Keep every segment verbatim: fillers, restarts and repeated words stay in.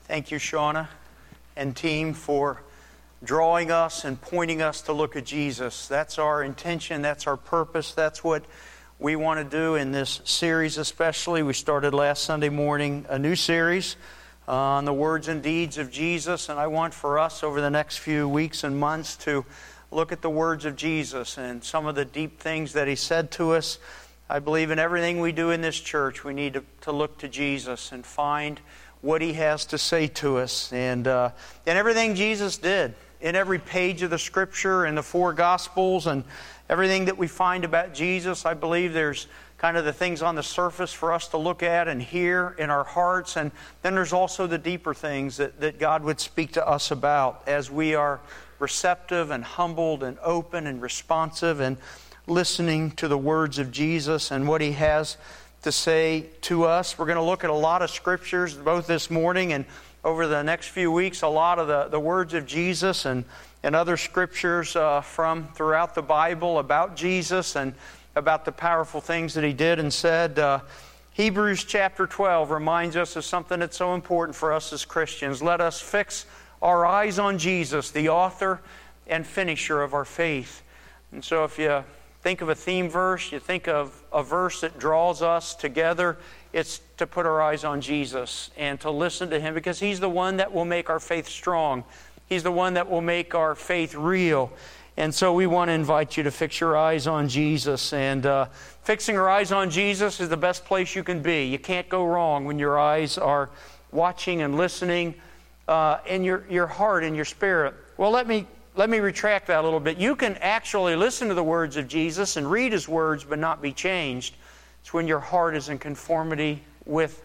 Thank you, Shauna and team, for drawing us and pointing us to look at Jesus. That's our intention. That's our purpose. That's what we want to do in this series especially. We started last Sunday morning a new series uh, on the words and deeds of Jesus, and I want for us over the next few weeks and months to look at the words of Jesus and some of the deep things that He said to us. I believe in everything we do in this church, we need to, to look to Jesus and find what He has to say to us. And, uh, and everything Jesus did, in every page of the Scripture, in the four Gospels, and everything that we find about Jesus, I believe there's kind of the things on the surface for us to look at and hear in our hearts. And then there's also the deeper things that, that God would speak to us about as we are receptive and humbled and open and responsive and listening to the words of Jesus and what He has to say to us. We're going to look at a lot of Scriptures both this morning and over the next few weeks, a lot of the, the words of Jesus and, and other Scriptures uh, from throughout the Bible about Jesus and about the powerful things that He did and said. Uh, Hebrews chapter twelve reminds us of something that's so important for us as Christians. Let us fix our eyes on Jesus, the author and finisher of our faith. And so if you think of a theme verse, you think of a verse that draws us together, it's to put our eyes on Jesus and to listen to Him, because He's the one that will make our faith strong. He's the one that will make our faith real. And so we want to invite you to fix your eyes on Jesus. And uh, fixing our eyes on Jesus is the best place you can be. You can't go wrong when your eyes are watching and listening uh, in your, your heart and your spirit. Well, let me Let me retract that a little bit. You can actually listen to the words of Jesus and read His words but not be changed. It's when your heart is in conformity with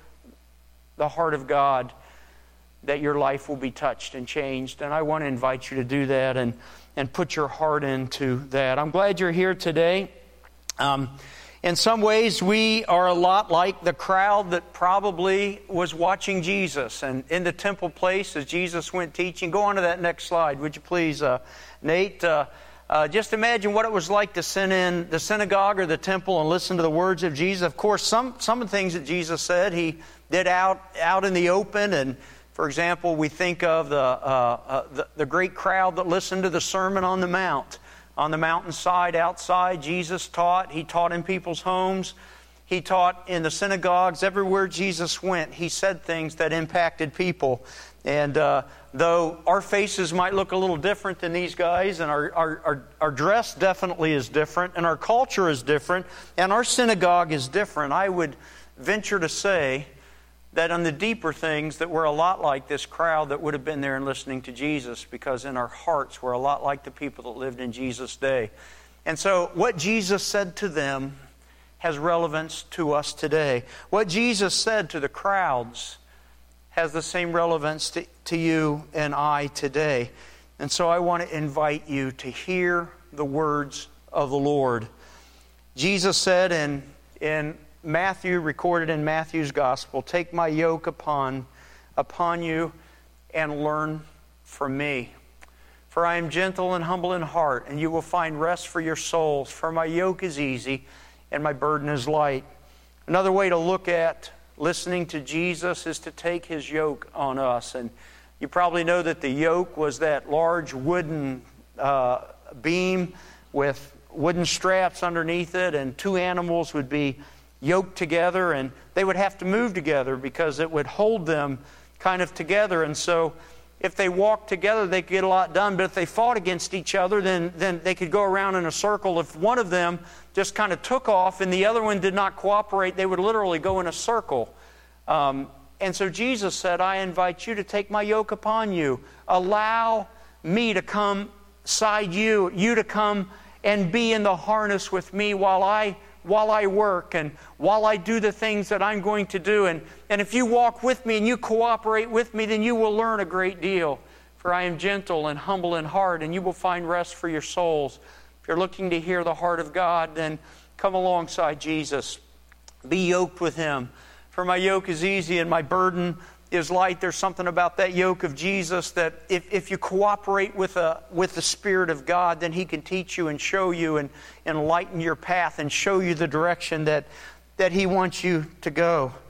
the heart of God that your life will be touched and changed. And I want to invite you to do that and, and put your heart into that. I'm glad you're here today. Um, in some ways, we are a lot like the crowd that probably was watching Jesus. And in the temple place as Jesus went teaching, go on to that next slide, would you please, uh, Nate? Uh, uh, just imagine what it was like to sit in the synagogue or the temple and listen to the words of Jesus. Of course, some, some of the things that Jesus said, He did out, out in the open. And for example, we think of the, uh, uh, the, the great crowd that listened to the Sermon on the Mount. On the mountainside outside, Jesus taught. He taught in people's homes. He taught in the synagogues. Everywhere Jesus went, He said things that impacted people. And uh, though our faces might look a little different than these guys, and our, our, our, our dress definitely is different, and our culture is different, and our synagogue is different, I would venture to say that on the deeper things that we're a lot like this crowd that would have been there and listening to Jesus, because in our hearts we're a lot like the people that lived in Jesus' day. And so what Jesus said to them has relevance to us today. What Jesus said to the crowds has the same relevance to, to you and I today. And so I want to invite you to hear the words of the Lord. Jesus said in in Matthew, recorded in Matthew's Gospel, "Take my yoke upon, upon you and learn from me. For I am gentle and humble in heart, and you will find rest for your souls. For my yoke is easy and my burden is light." Another way to look at listening to Jesus is to take His yoke on us. And you probably know that the yoke was that large wooden uh, beam with wooden straps underneath it, and two animals would be yoked together, and they would have to move together because it would hold them kind of together. And so if they walked together, they could get a lot done. But if they fought against each other, then, then they could go around in a circle. If one of them just kind of took off and the other one did not cooperate, they would literally go in a circle. Um, and so Jesus said, "I invite you to take my yoke upon you. Allow me to come side you, you to come and be in the harness with me while I while I work and while I do the things that I'm going to do. And, and if you walk with me and you cooperate with me, then you will learn a great deal. For I am gentle and humble in heart, and you will find rest for your souls." If you're looking to hear the heart of God, then come alongside Jesus. Be yoked with Him. For my yoke is easy and my burden is light. There's something about that yoke of Jesus that if, if you cooperate with a, with the Spirit of God, then He can teach you and show you and enlighten your path and show you the direction that, that He wants you to go.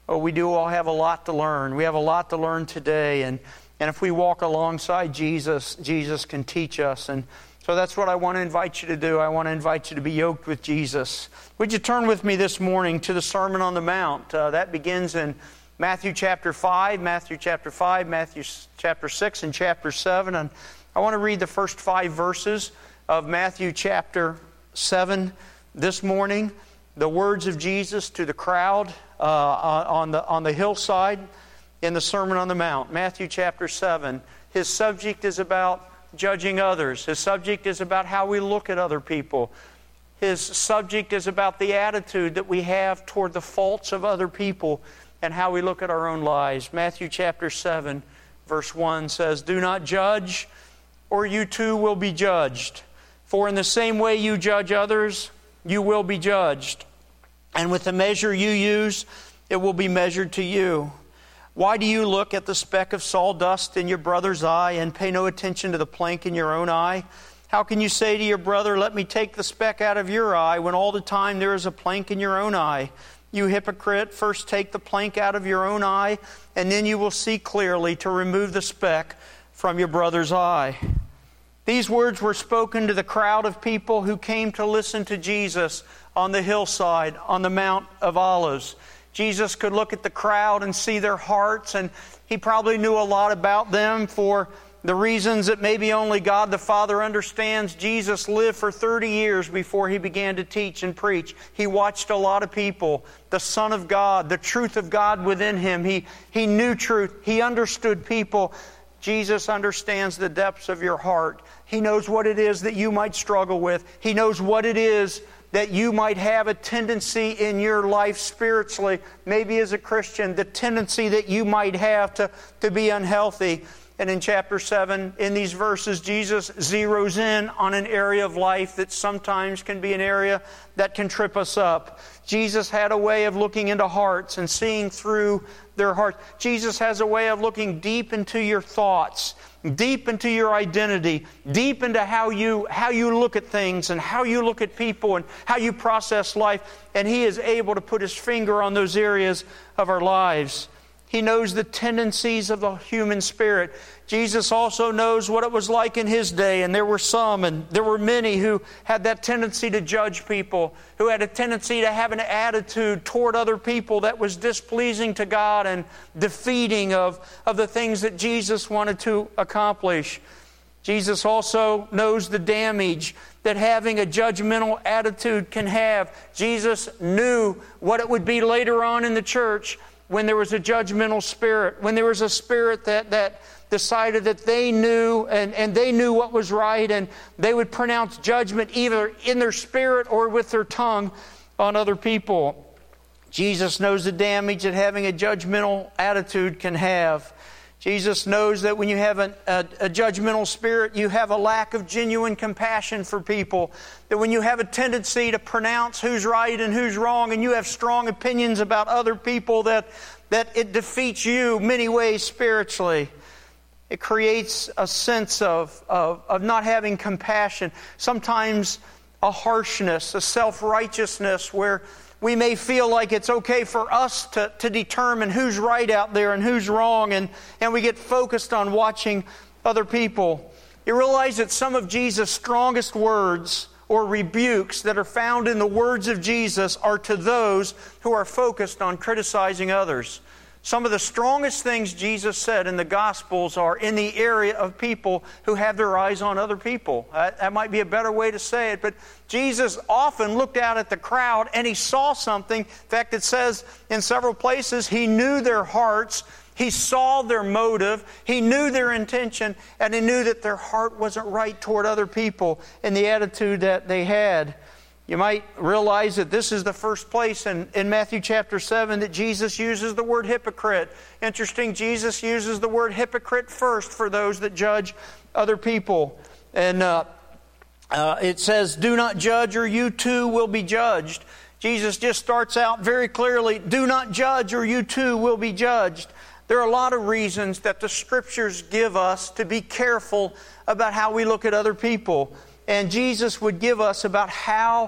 Oh, we do all have a lot to learn. We have a lot to learn today. And, and if we walk alongside Jesus, Jesus can teach us. And so that's what I want to invite you to do. I want to invite you to be yoked with Jesus. Would you turn with me this morning to the Sermon on the Mount? Uh, that begins in Matthew chapter five, Matthew chapter five, Matthew chapter six, and chapter seven. And I want to read the first five verses of Matthew chapter seven this morning. The words of Jesus to the crowd uh, on the on the hillside in the Sermon on the Mount. Matthew chapter seven. His subject is about judging others. His subject is about how we look at other people. His subject is about the attitude that we have toward the faults of other people and how we look at our own lives. Matthew chapter seven, verse one says, "Do not judge, or you too will be judged. For in the same way you judge others, you will be judged. And with the measure you use, it will be measured to you. Why do you look at the speck of sawdust in your brother's eye and pay no attention to the plank in your own eye? How can you say to your brother, 'Let me take the speck out of your eye,' when all the time there is a plank in your own eye? You hypocrite, first take the plank out of your own eye, and then you will see clearly to remove the speck from your brother's eye." These words were spoken to the crowd of people who came to listen to Jesus on the hillside, on the Mount of Olives. Jesus could look at the crowd and see their hearts, and He probably knew a lot about them for the reasons that maybe only God the Father understands. Jesus lived for thirty years before He began to teach and preach. He watched a lot of people. The Son of God, the truth of God within Him. He, he knew truth. He understood people. Jesus understands the depths of your heart. He knows what it is that you might struggle with. He knows what it is that you might have a tendency in your life spiritually, maybe as a Christian, the tendency that you might have to, to be unhealthy. And in chapter seven, in these verses, Jesus zeroes in on an area of life that sometimes can be an area that can trip us up. Jesus had a way of looking into hearts and seeing through their hearts. Jesus has a way of looking deep into your thoughts, deep into your identity, deep into how you how you look at things and how you look at people and how you process life. And He is able to put His finger on those areas of our lives. He knows the tendencies of the human spirit. Jesus also knows what it was like in His day, and there were some, and there were many who had that tendency to judge people, who had a tendency to have an attitude toward other people that was displeasing to God and defeating of, of the things that Jesus wanted to accomplish. Jesus also knows the damage that having a judgmental attitude can have. Jesus knew what it would be later on in the church when there was a judgmental spirit, when there was a spirit that, that decided that they knew and, and they knew what was right, and they would pronounce judgment either in their spirit or with their tongue on other people. Jesus knows the damage that having a judgmental attitude can have. Jesus knows that when you have a, a, a judgmental spirit, you have a lack of genuine compassion for people. That when you have a tendency to pronounce who's right and who's wrong, and you have strong opinions about other people, that, that it defeats you many ways spiritually. It creates a sense of, of, of not having compassion. Sometimes a harshness, a self-righteousness where we may feel like it's okay for us to, to determine who's right out there and who's wrong, and, and we get focused on watching other people. You realize that some of Jesus' strongest words or rebukes that are found in the words of Jesus are to those who are focused on criticizing others. Some of the strongest things Jesus said in the Gospels are in the area of people who have their eyes on other people. That, that might be a better way to say it, but Jesus often looked out at the crowd and He saw something. In fact, it says in several places, He knew their hearts, He saw their motive, He knew their intention, and He knew that their heart wasn't right toward other people in the attitude that they had. You might realize that this is the first place in, in Matthew chapter seven that Jesus uses the word hypocrite. Interesting, Jesus uses the word hypocrite first for those that judge other people. And uh, uh, it says, "Do not judge, or you too will be judged." Jesus just starts out very clearly, do not judge, or you too will be judged. There are a lot of reasons that the Scriptures give us to be careful about how we look at other people. And Jesus would give us about how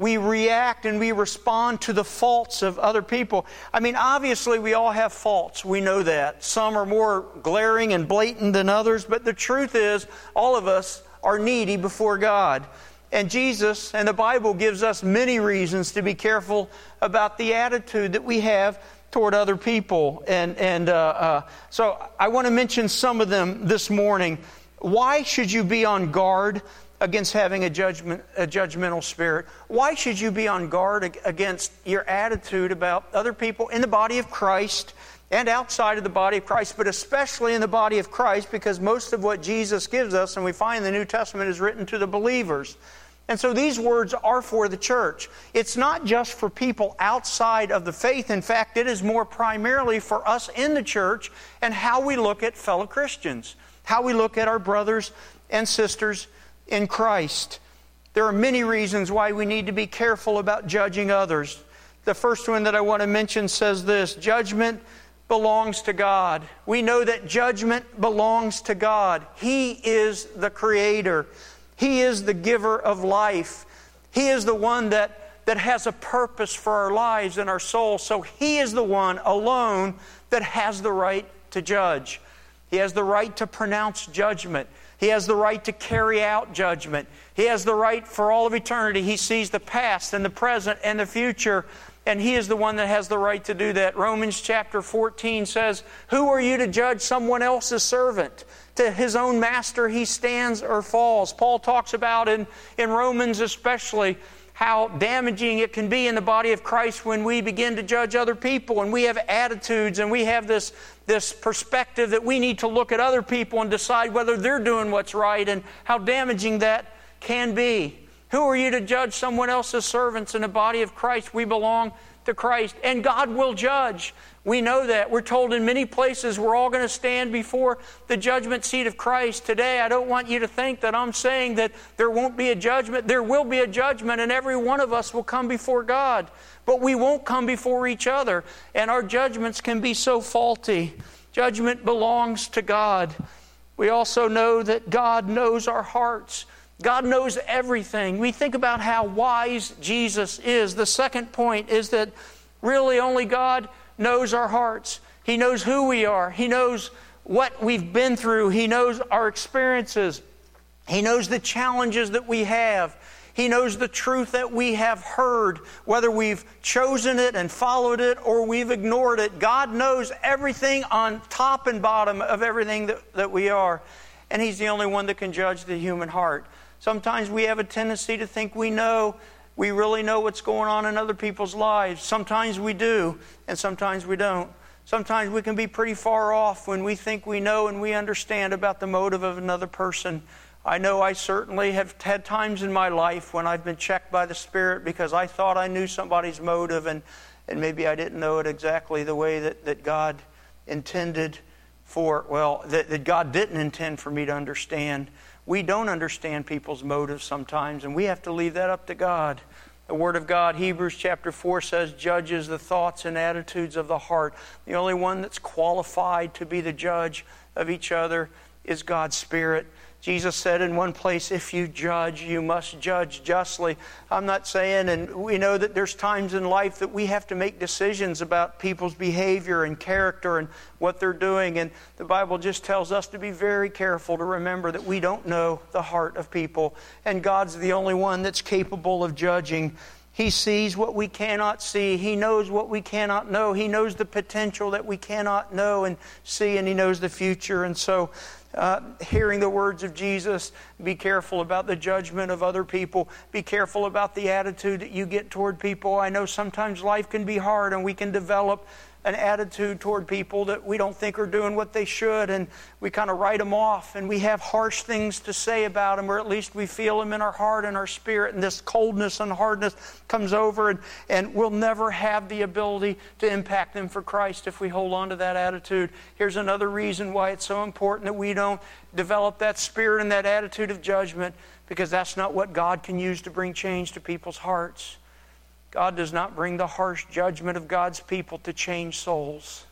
we react and we respond to the faults of other people. I mean, obviously we all have faults. We know that. Some are more glaring and blatant than others, but the truth is all of us are needy before God. And Jesus and the Bible gives us many reasons to be careful about the attitude that we have toward other people. And, and uh, uh, so I want to mention some of them this morning. Why should you be on guard against having a judgment, a judgmental spirit? Why should you be on guard against your attitude about other people in the body of Christ and outside of the body of Christ, but especially in the body of Christ, because most of what Jesus gives us, and we find in the New Testament, is written to the believers. And so these words are for the church. It's not just for people outside of the faith. In fact, it is more primarily for us in the church and how we look at fellow Christians, how we look at our brothers and sisters in Christ. There are many reasons why we need to be careful about judging others. The first one that I want to mention says this: judgment belongs to God. We know that judgment belongs to God. He is the Creator. He is the giver of life. He is the one that, that has a purpose for our lives and our souls. So He is the one alone that has the right to judge. He has the right to pronounce judgment. He has the right to carry out judgment. He has the right for all of eternity. He sees the past and the present and the future, and He is the one that has the right to do that. Romans chapter fourteen says, "Who are you to judge someone else's servant? To his own master he stands or falls." Paul talks about in, in Romans especially how damaging it can be in the body of Christ when we begin to judge other people and we have attitudes and we have this, this perspective that we need to look at other people and decide whether they're doing what's right, and how damaging that can be. Who are you to judge someone else's servants? In the body of Christ, we belong to Christ, and God will judge. We know that. We're told in many places we're all going to stand before the judgment seat of Christ. Today, I don't want you to think that I'm saying that there won't be a judgment. There will be a judgment, and every one of us will come before God. But we won't come before each other, and our judgments can be so faulty. Judgment belongs to God. We also know that God knows our hearts. God knows everything. We think about how wise Jesus is. The second point is that really only God knows our hearts. He knows who we are. He knows what we've been through. He knows our experiences. He knows the challenges that we have. He knows the truth that we have heard, whether we've chosen it and followed it or we've ignored it. God knows everything on top and bottom of everything that, that we are. And He's the only one that can judge the human heart. Sometimes we have a tendency to think we know, we really know what's going on in other people's lives. Sometimes we do, and sometimes we don't. Sometimes we can be pretty far off when we think we know and we understand about the motive of another person. I know I certainly have had times in my life when I've been checked by the Spirit because I thought I knew somebody's motive, and, and maybe I didn't know it exactly the way that, that God intended for, well, that, that God didn't intend for me to understand. We don't understand people's motives sometimes, and we have to leave that up to God. The Word of God, Hebrews chapter four, says, judges the thoughts and attitudes of the heart. The only one that's qualified to be the judge of each other is God's Spirit. Jesus said in one place, if you judge, you must judge justly. I'm not saying, and we know that there's times in life that we have to make decisions about people's behavior and character and what they're doing. And the Bible just tells us to be very careful to remember that we don't know the heart of people. And God's the only one that's capable of judging. He sees what we cannot see. He knows what we cannot know. He knows the potential that we cannot know and see, and He knows the future. And so, Uh, hearing the words of Jesus, be careful about the judgment of other people. Be careful about the attitude that you get toward people. I know sometimes life can be hard and we can develop an attitude toward people that we don't think are doing what they should, and we kind of write them off, and we have harsh things to say about them, or at least we feel them in our heart and our spirit, and this coldness and hardness comes over, and, and we'll never have the ability to impact them for Christ if we hold on to that attitude. Here's another reason why it's so important that we don't develop that spirit and that attitude of judgment, because that's not what God can use to bring change to people's hearts. God does not bring the harsh judgment of God's people to change souls.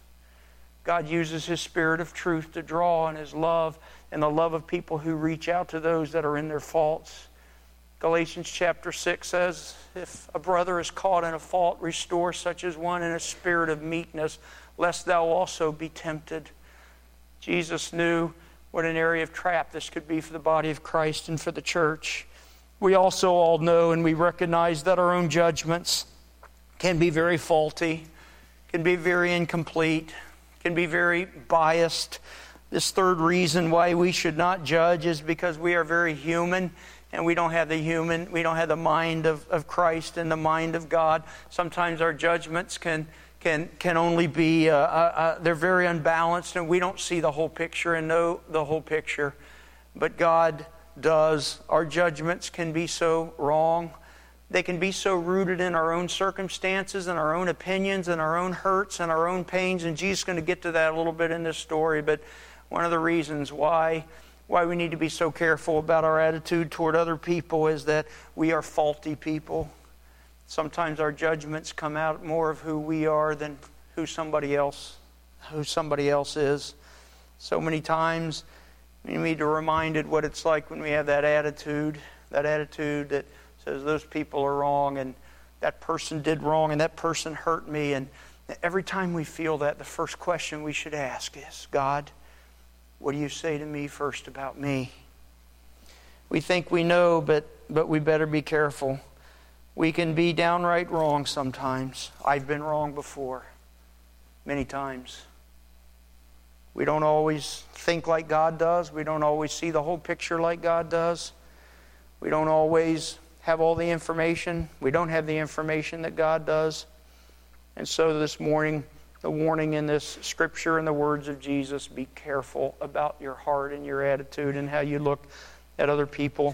God uses His Spirit of truth to draw on His love and the love of people who reach out to those that are in their faults. Galatians chapter six says, if a brother is caught in a fault, restore such as one in a spirit of meekness, lest thou also be tempted. Jesus knew what an area of trap this could be for the body of Christ and for the church. We also all know and we recognize that our own judgments can be very faulty, can be very incomplete, can be very biased. This third reason why we should not judge is because we are very human, and we don't have the human, we don't have the mind of, of Christ and the mind of God. Sometimes our judgments can can can only be, uh, uh, uh, they're very unbalanced, and we don't see the whole picture and know the whole picture. But God does. Our judgments can be so wrong. They can be so rooted in our own circumstances and our own opinions and our own hurts and our own pains. And Jesus is going to get to that a little bit in this story. But one of the reasons why why we need to be so careful about our attitude toward other people is that we are faulty people. Sometimes our judgments come out more of who we are than who somebody else, who somebody else is. So many times we need to be reminded what it's like when we have that attitude, that attitude that says those people are wrong and that person did wrong and that person hurt me. And every time we feel that, the first question we should ask is, God, what do you say to me first about me? We think we know, but but we better be careful. We can be downright wrong sometimes. I've been wrong before, many times. We don't always think like God does. We don't always see the whole picture like God does. We don't always have all the information. We don't have the information that God does. And so this morning, the warning in this scripture and the words of Jesus, be careful about your heart and your attitude and how you look at other people.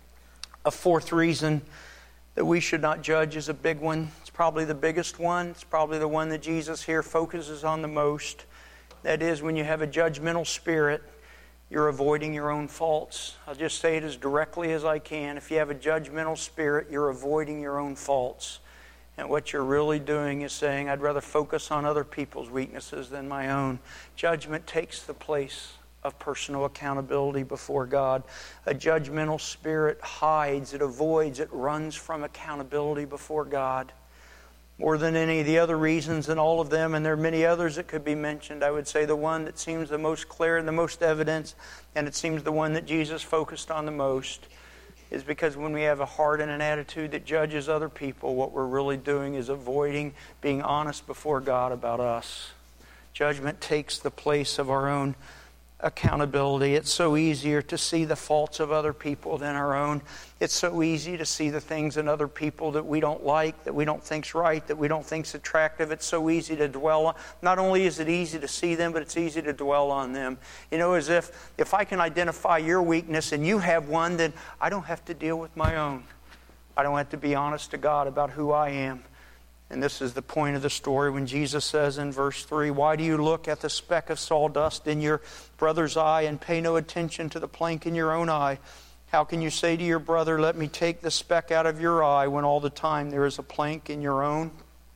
A fourth reason that we should not judge is a big one. It's probably the biggest one. It's probably the one that Jesus here focuses on the most. That is, when you have a judgmental spirit, you're avoiding your own faults. I'll just say it as directly as I can. If you have a judgmental spirit, you're avoiding your own faults. And what you're really doing is saying, I'd rather focus on other people's weaknesses than my own. Judgment takes the place of personal accountability before God. A judgmental spirit hides, it avoids, it runs from accountability before God. More than any of the other reasons, and all of them, and there are many others that could be mentioned, I would say the one that seems the most clear and the most evidence, and it seems the one that Jesus focused on the most, is because when we have a heart and an attitude that judges other people, what we're really doing is avoiding being honest before God about us. Judgment takes the place of our own accountability. It's so easier to see the faults of other people than our own. It's so easy to see the things in other people that we don't like, that we don't think's right, that we don't think's attractive. It's so easy to dwell on. Not only is it easy to see them, but it's easy to dwell on them. You know, as if if I can identify your weakness and you have one, then I don't have to deal with my own. I don't have to be honest to God about who I am. And this is the point of the story when Jesus says in verse three, why do you look at the speck of sawdust in your brother's eye and pay no attention to the plank in your own eye? How can you say to your brother, let me take the speck out of your eye, when all the time there is a plank in your own?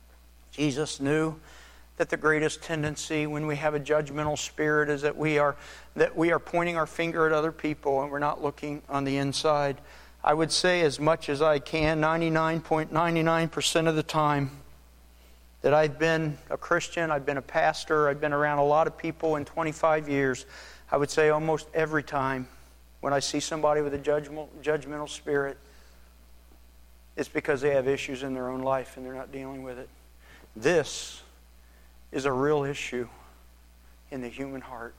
Jesus knew that the greatest tendency when we have a judgmental spirit is that we are that we are pointing our finger at other people and we're not looking on the inside. I would say as much as I can, ninety-nine point nine nine percent of the time that I've been a Christian, I've been a pastor, I've been around a lot of people in twenty-five years, I would say almost every time when I see somebody with a judgmental, judgmental spirit, it's because they have issues in their own life and they're not dealing with it. This is a real issue in the human heart.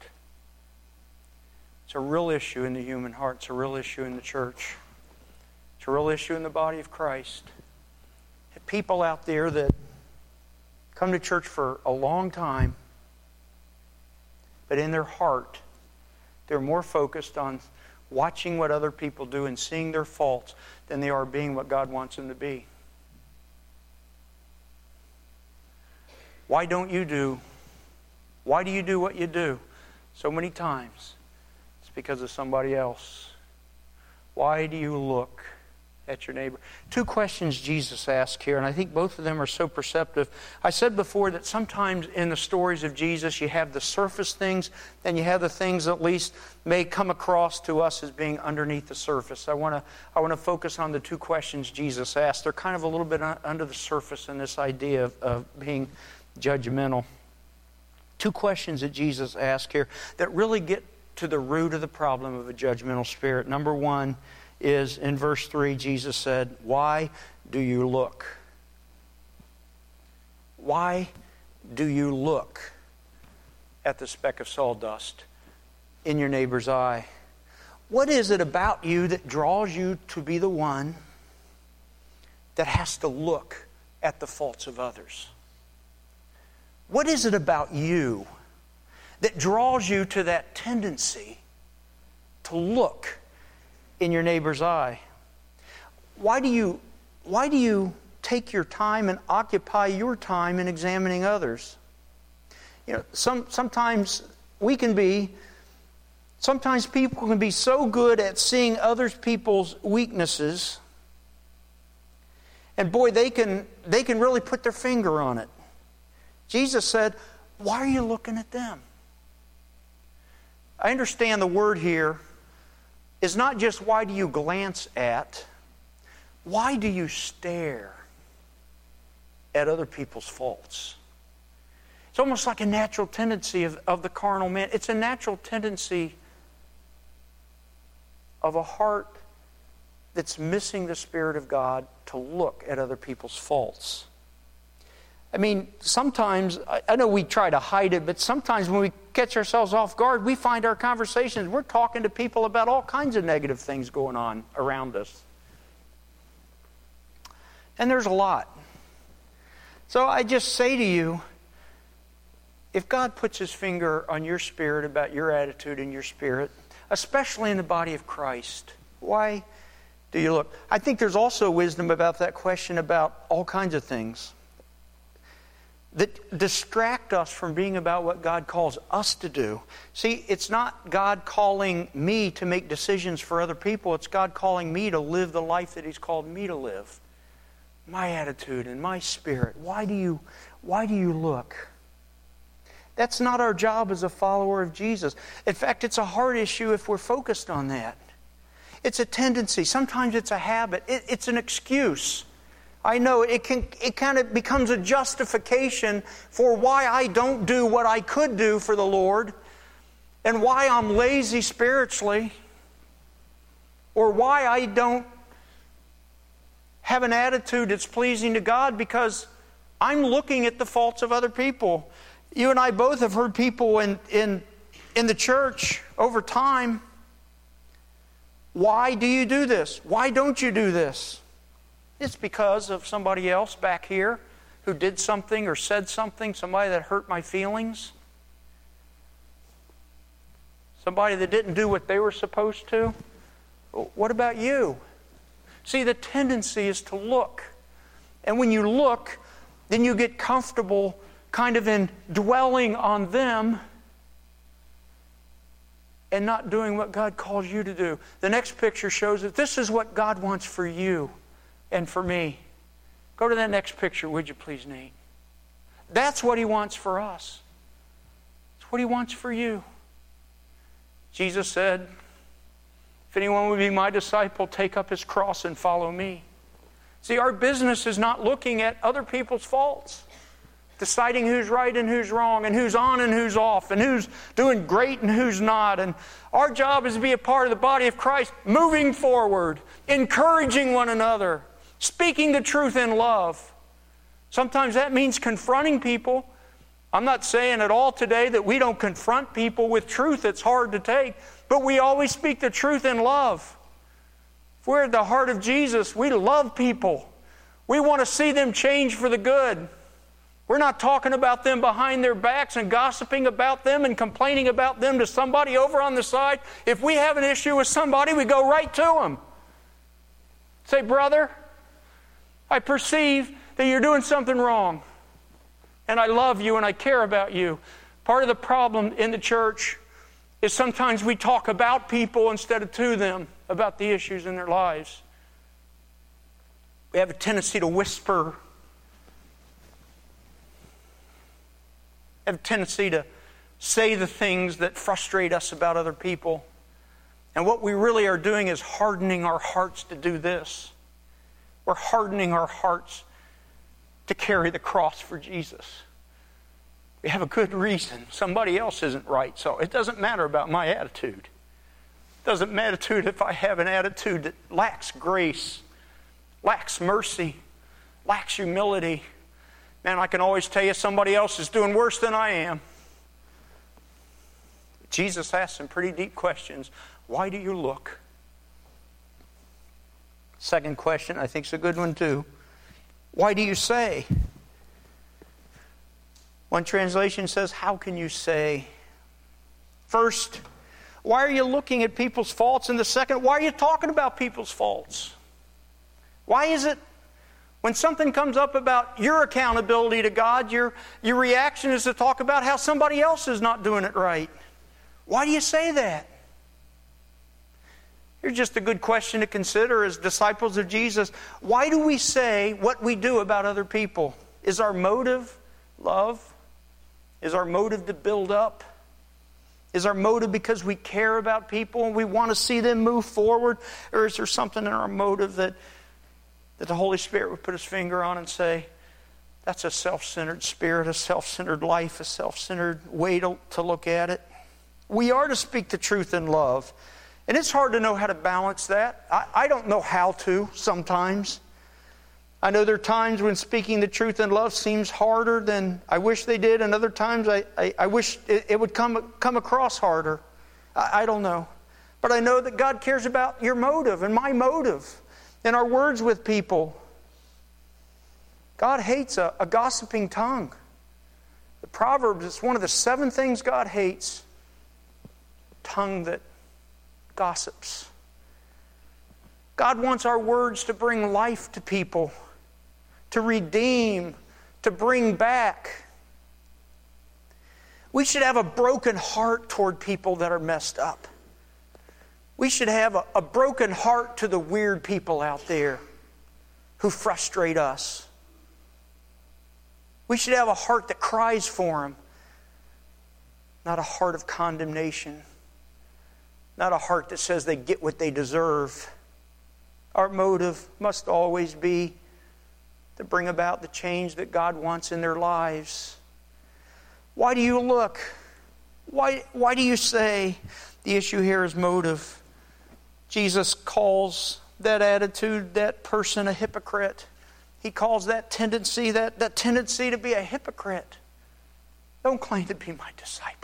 It's a real issue in the human heart. It's a real issue in the church. It's a real issue in the body of Christ. People out there that come to church for a long time, but in their heart, they're more focused on watching what other people do and seeing their faults than they are being what God wants them to be. Why don't you do? Why do you do what you do? So many times, it's because of somebody else. Why do you look at your neighbor. Two questions Jesus asked here, and I think both of them are so perceptive. I said before that sometimes in the stories of Jesus you have the surface things, and you have the things that at least may come across to us as being underneath the surface. I want to I want to focus on the two questions Jesus asked. They're kind of a little bit under the surface in this idea of, of being judgmental. Two questions that Jesus asked here that really get to the root of the problem of a judgmental spirit. Number one is in verse three, Jesus said, "Why do you look? Why do you look at the speck of sawdust in your neighbor's eye?" What is it about you that draws you to be the one that has to look at the faults of others? What is it about you that draws you to that tendency to look in your neighbor's eye? Why do you, why do you take your time and occupy your time in examining others? You know, some, sometimes we can be, sometimes people can be so good at seeing other people's weaknesses, and boy, they can, they can really put their finger on it. Jesus said, "Why are you looking at them?" I understand the word here is not just why do you glance at, why do you stare at other people's faults? It's almost like a natural tendency of, of the carnal man. It's a natural tendency of a heart that's missing the Spirit of God to look at other people's faults. I mean, sometimes, I know we try to hide it, but sometimes when we catch ourselves off guard, we find our conversations, we're talking to people about all kinds of negative things going on around us. And there's a lot. So I just say to you, if God puts His finger on your spirit about your attitude and your spirit, especially in the body of Christ, why do you look? I think there's also wisdom about that question about all kinds of things that distract us from being about what God calls us to do. See, it's not God calling me to make decisions for other people. It's God calling me to live the life that He's called me to live. My attitude and my spirit. Why do you, why do you look? That's not our job as a follower of Jesus. In fact, it's a hard issue if we're focused on that. It's a tendency. Sometimes it's a habit. It, it's an excuse. I know it can. It kind of becomes a justification for why I don't do what I could do for the Lord, and why I'm lazy spiritually, or why I don't have an attitude that's pleasing to God because I'm looking at the faults of other people. You and I both have heard people in in in the church over time. Why do you do this? Why don't you do this? It's because of somebody else back here who did something or said something, somebody that hurt my feelings, somebody that didn't do what they were supposed to. What about you? See, the tendency is to look. And when you look, then you get comfortable kind of in dwelling on them and not doing what God calls you to do. The next picture shows that this is what God wants for you and for me. Go to that next picture, would you please, Nate? That's what He wants for us. It's what He wants for you. Jesus said, if anyone would be my disciple, take up his cross and follow me. See, our business is not looking at other people's faults, deciding who's right and who's wrong, and who's on and who's off, and who's doing great and who's not. And our job is to be a part of the body of Christ, moving forward, encouraging one another, speaking the truth in love. Sometimes that means confronting people. I'm not saying at all today that we don't confront people with truth that's hard to take, but we always speak the truth in love. If we're at the heart of Jesus, we love people. We want to see them change for the good. We're not talking about them behind their backs and gossiping about them and complaining about them to somebody over on the side. If we have an issue with somebody, we go right to them. Say, brother, I perceive that you're doing something wrong. And I love you and I care about you. Part of the problem in the church is sometimes we talk about people instead of to them, about the issues in their lives. We have a tendency to whisper. We have a tendency to say the things that frustrate us about other people. And what we really are doing is hardening our hearts to do this. We're hardening our hearts to carry the cross for Jesus. We have a good reason. Somebody else isn't right, so it doesn't matter about my attitude. It doesn't matter if I have an attitude that lacks grace, lacks mercy, lacks humility. Man, I can always tell you somebody else is doing worse than I am. Jesus asked some pretty deep questions. Why do you look? Second question, I think is a good one too. Why do you say? One translation says, how can you say? First, why are you looking at people's faults? And the second, why are you talking about people's faults? Why is it when something comes up about your accountability to God, your, your reaction is to talk about how somebody else is not doing it right? Why do you say that? Here's just a good question to consider as disciples of Jesus. Why do we say what we do about other people? Is our motive love? Is our motive to build up? Is our motive because we care about people and we want to see them move forward? Or is there something in our motive that, that the Holy Spirit would put His finger on and say, that's a self-centered spirit, a self-centered life, a self-centered way to, to look at it? We are to speak the truth in love. And it's hard to know how to balance that. I, I don't know how to sometimes. I know there are times when speaking the truth in love seems harder than I wish they did, and other times I, I, I wish it, it would come, come across harder. I, I don't know. But I know that God cares about your motive and my motive and our words with people. God hates a, a gossiping tongue. The Proverbs, it's one of the seven things God hates. Tongue that gossips. God wants our words to bring life to people, to redeem, to bring back. We should have a broken heart toward people that are messed up. We should have a, a broken heart to the weird people out there who frustrate us. We should have a heart that cries for them, not a heart of condemnation. Not a heart that says they get what they deserve. Our motive must always be to bring about the change that God wants in their lives. Why do you look? Why, why do you say? The issue here is motive. Jesus calls that attitude, that person, a hypocrite. He calls that tendency, that, that tendency to be a hypocrite. Don't claim to be my disciple.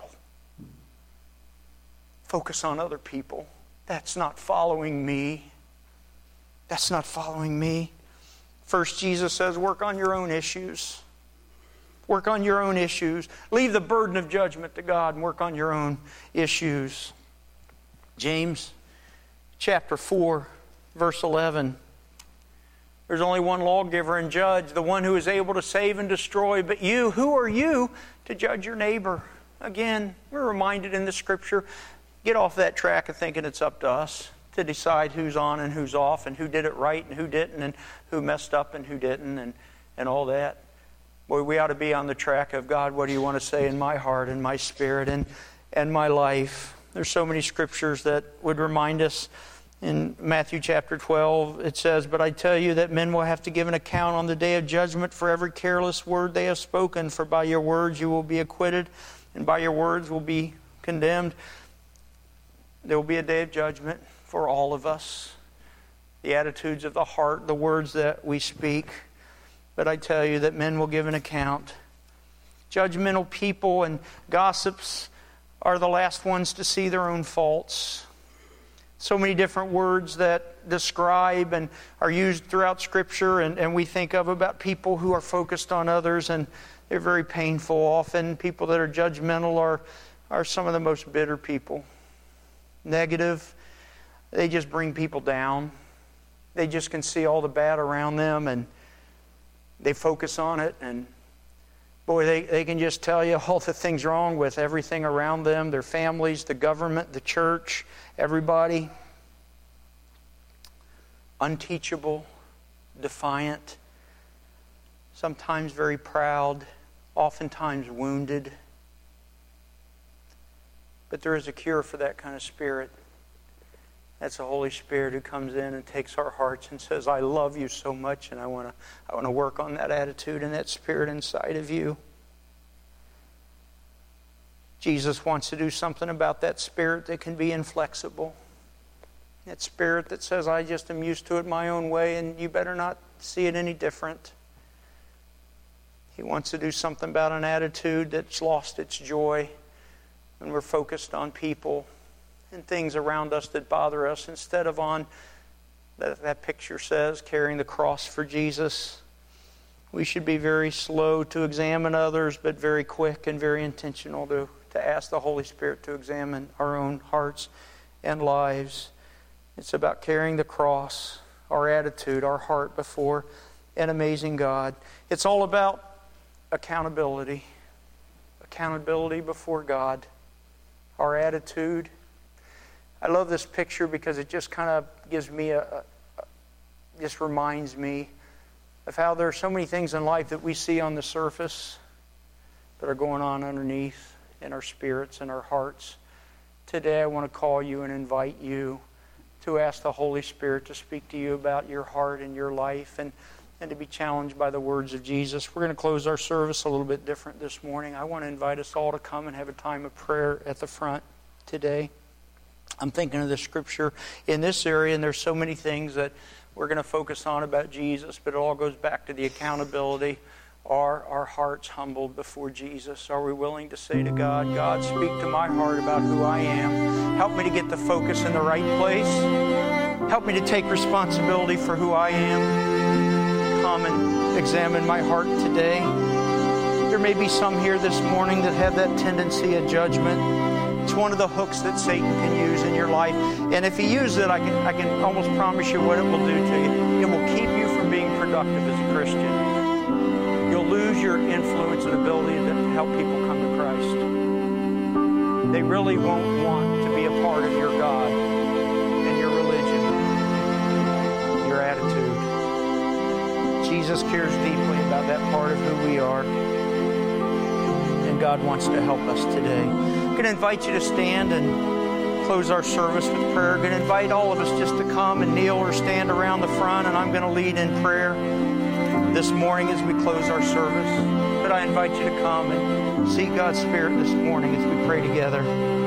Focus on other people. That's not following me. That's not following me. First, Jesus says, work on your own issues. Work on your own issues. Leave the burden of judgment to God and work on your own issues. James chapter four, verse eleven. There's only one lawgiver and judge, the one who is able to save and destroy. But you, who are you to judge your neighbor? Again, we're reminded in the Scripture, get off that track of thinking it's up to us to decide who's on and who's off and who did it right and who didn't and who messed up and who didn't and, and all that. Boy, we ought to be on the track of, God, what do you want to say in my heart and my spirit and, and my life? There's so many scriptures that would remind us. In Matthew chapter twelve, it says, but I tell you that men will have to give an account on the day of judgment for every careless word they have spoken. For by your words you will be acquitted, and by your words will be condemned. There will be a day of judgment for all of us. The attitudes of the heart, the words that we speak. But I tell you that men will give an account. Judgmental people and gossips are the last ones to see their own faults. So many different words that describe and are used throughout Scripture, and, and we think of about people who are focused on others, and they're very painful. Often people that are judgmental are, are some of the most bitter people. Negative. They just bring people down. They just can see all the bad around them and they focus on it, and boy, they, they can just tell you all the things wrong with everything around them, their families, the government, the church, everybody. Unteachable, defiant, sometimes very proud, oftentimes wounded. But there is a cure for that kind of spirit. That's the Holy Spirit who comes in and takes our hearts and says, I love you so much, and I want to I want to work on that attitude and that spirit inside of you. Jesus wants to do something about that spirit that can be inflexible. That spirit that says, I just am used to it my own way, and you better not see it any different. He wants to do something about an attitude that's lost its joy when we're focused on people and things around us that bother us instead of on, that, that picture says, carrying the cross for Jesus. We should be very slow to examine others, but very quick and very intentional to, to ask the Holy Spirit to examine our own hearts and lives. It's about carrying the cross, our attitude, our heart before an amazing God. It's all about accountability. Accountability before God. Our attitude. I love this picture because it just kind of gives me a, a, a just reminds me of how there are so many things in life that we see on the surface that are going on underneath in our spirits and our hearts. Today I want to call you and invite you to ask the Holy Spirit to speak to you about your heart and your life, and, and to be challenged by the words of Jesus. We're going to close our service a little bit different this morning. I want to invite us all to come and have a time of prayer at the front today. I'm thinking of the scripture in this area, and there's so many things that we're going to focus on about Jesus, but it all goes back to the accountability. Are our hearts humbled before Jesus? Are we willing to say to God, God, speak to my heart about who I am. Help me to get the focus in the right place. Help me to take responsibility for who I am. Come and examine my heart today. There may be some here this morning that have that tendency of judgment. It's one of the hooks that Satan can use in your life. And if he uses it, I can, I can almost promise you what it will do to you. It will keep you from being productive as a Christian. You'll lose your influence and ability to help people come to Christ. They really won't want to be a part of your God and your religion, your attitude. Jesus cares deeply about that part of who we are. And God wants to help us today. I'm going to invite you to stand and close our service with prayer. I'm going to invite all of us just to come and kneel or stand around the front, and I'm going to lead in prayer this morning as we close our service. But I invite you to come and seek God's Spirit this morning as we pray together.